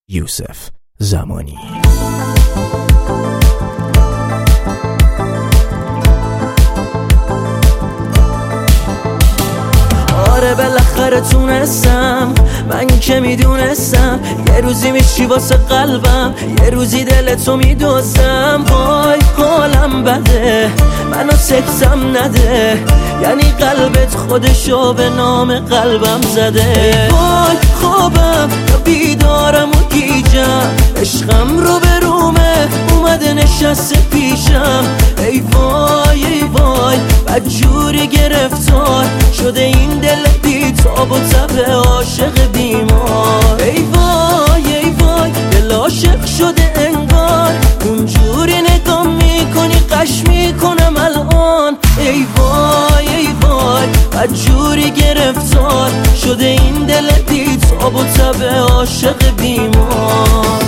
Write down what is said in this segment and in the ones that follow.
یوسف زمانی. آره بالاخره تونستم، من که میدونستم یه روزی میشی واسه قلبم، یه روزی دلتو میدوزم. وای حالم بده، منو سکتم نده، یعنی قلبت خودشو به نام قلبم زده. وای خوابم یا بیدارم و گیجم، عشقم رو به رومه اومده نشسته پیشم. ای وای ای وای بدجوری گرفتار شده این دل بی تاب و تب عاشق بیمار. ای وای ای وای دل عاشق شده انگار، اونجوری نگاه میکنی قش میکنم الان. ای وای ای وای بدجوری گرفتار شده این دل بی تاب و تب عاشق بیمار.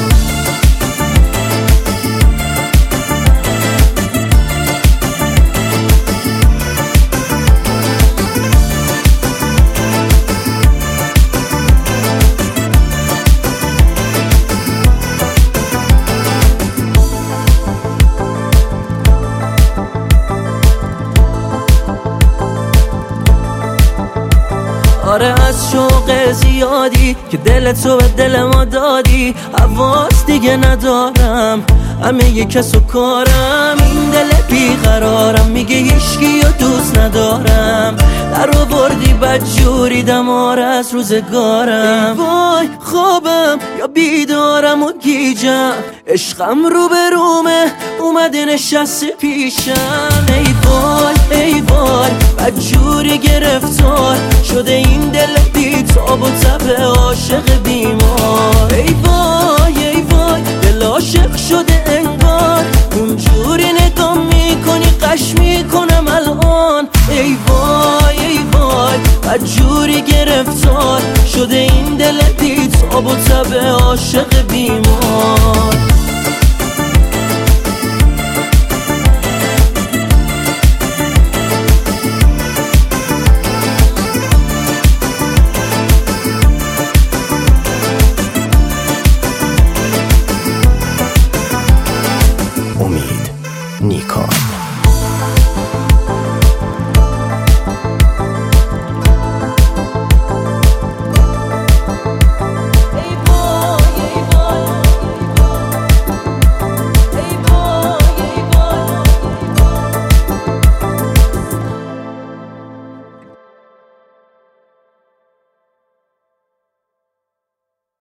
آره از شوق زیادی که دلتو به دل ما دادی، حواس دیگه ندارم، همه یه کس و کارم. این دل بیقرارم میگه هیچکی رو دوست ندارم، در آوردی بدجوری دمار از روزگارم. ای وای خوابم یا بیدارم و گیجم، عشقم رو به رومه اومده نشسته پیشم. ای وای ای وای بدجوری گرفتار شده این دل بی تاب و تب عاشق بیمار. ای وای ای وای دل عاشق شده انگار، اونجوری نگاه میکنی قش میکنم الان. ای وای ای وای بدجوری گرفتار شده این دل بی تاب و تب عاشق بیمار.